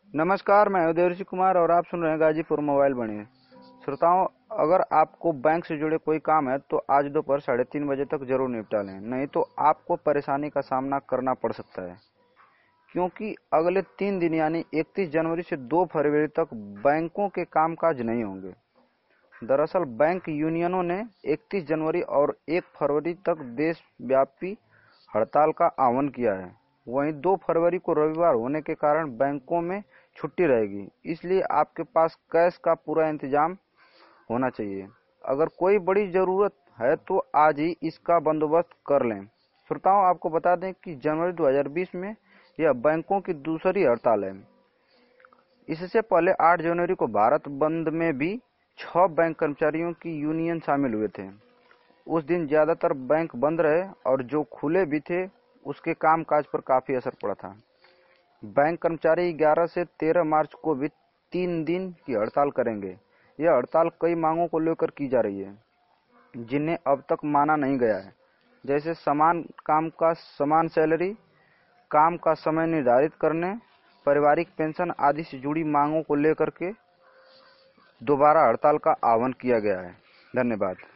नमस्कार, मैं देवर्षि कुमार और आप सुन रहे हैं गाजीपुर मोबाइल बनी। श्रोताओं, अगर आपको बैंक से जुड़े कोई काम है तो आज दोपहर 3:30 बजे तक जरूर निपटा लें, नहीं तो आपको परेशानी का सामना करना पड़ सकता है। क्योंकि अगले 3 दिन यानी 31 जनवरी से 2 फरवरी तक बैंकों के कामकाज नहीं होंगे। दरअसल बैंक यूनियनों ने 31 जनवरी और 1 फरवरी तक देशव्यापी हड़ताल का आह्वान किया है। वहीं 2 फरवरी को रविवार होने के कारण बैंकों में छुट्टी रहेगी, इसलिए आपके पास कैश का पूरा इंतजाम होना चाहिए। अगर कोई बड़ी जरूरत है तो आज ही इसका बंदोबस्त कर लें। श्रोताओं, आपको बता दें कि जनवरी 2020 में यह बैंकों की दूसरी हड़ताल है। इससे पहले 8 जनवरी को भारत बंद में भी 6 बैंक कर्मचारियों की यूनियन शामिल हुए थे। उस दिन ज्यादातर बैंक बंद रहे और जो खुले भी थे उसके कामकाज पर काफी असर पड़ा था। बैंक कर्मचारी 11 से 13 मार्च को भी 3 दिन की हड़ताल करेंगे। यह हड़ताल कई मांगों को लेकर की जा रही है, जिन्हें अब तक माना नहीं गया है, जैसे समान काम का समान सैलरी, काम का समय निर्धारित करने, पारिवारिक पेंशन आदि से जुड़ी मांगों को लेकर के दोबारा हड़ताल का आह्वान किया गया है। धन्यवाद।